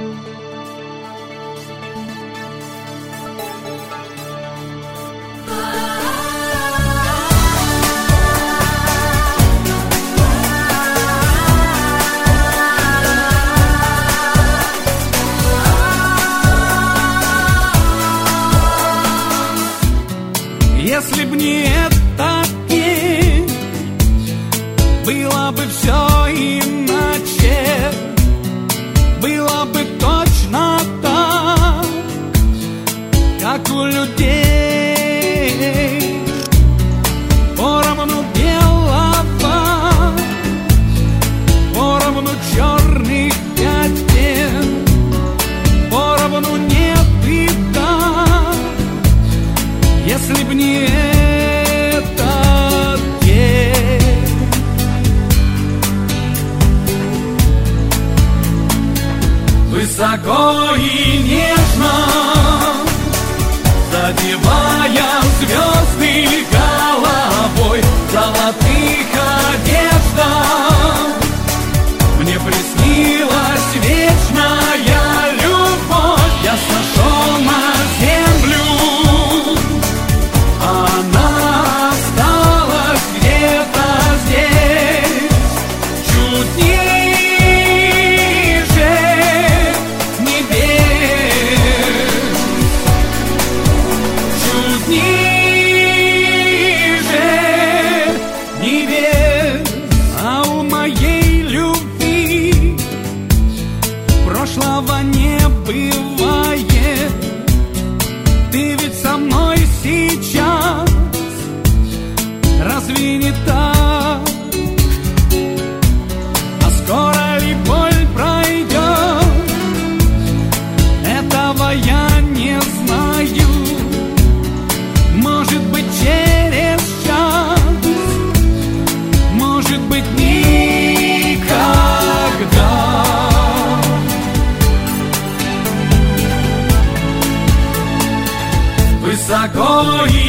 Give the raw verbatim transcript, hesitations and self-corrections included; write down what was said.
Если б не этот день, было бы все иначе, было бы точно так, как у людей. Поровну белого, поровну черных пятен, поровну нет и так. Если б не этот день. Высоко и нежно задевая звезды головой в золотых одеждах, мне приснилась вечная любовь. Я сошел на землю, она осталась где-то здесь, чуть ниже небес, чуть ниже небес. А у моей любви прошлого не бывает. Ты ведь со мной сейчас, разве не так? А скоро ли боль пройдет? Этого я не знаю. Может быть, через час, может быть, никогда. Высоко и